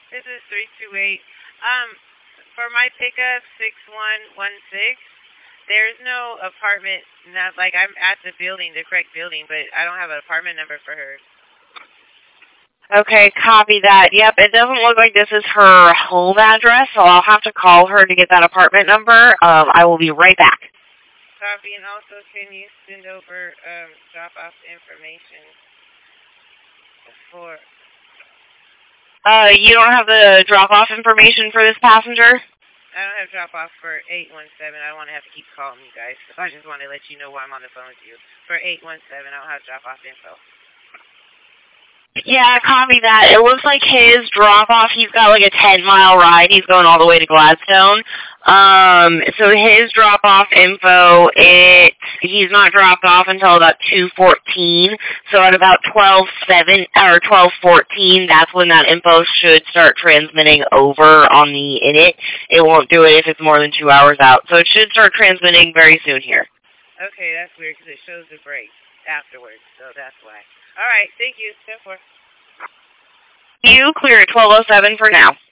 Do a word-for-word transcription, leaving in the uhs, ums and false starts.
This is three two eight. Um, for my pickup six one one six, there's no apartment. Not like I'm at the building, the correct building, but I don't have an apartment number for her. Okay, copy that. Yep, it doesn't look like this is her home address, so I'll have to call her to get that apartment number. Um, I will be right back. Copy, and also can you send over um, drop-off information for... Uh, you don't have the drop-off information for this passenger? I don't have drop-off for eight one seven. I don't want to have to keep calling you guys. So I just want to let you know why I'm on the phone with you. For eight one seven, I don't have drop-off info. Yeah, copy that. It looks like his drop-off, he's got like a ten-mile ride. He's going all the way to Gladstone. Um, so his drop-off info, it he's not dropped off until about two fourteen. So at about twelve seven or twelve fourteen, that's when that info should start transmitting over on the init. It won't do it if it's more than two hours out. So it should start transmitting very soon here. Okay, that's weird because it shows the break afterwards, so that's why. All right, thank you. ten four. You clear at twelve oh seven for now.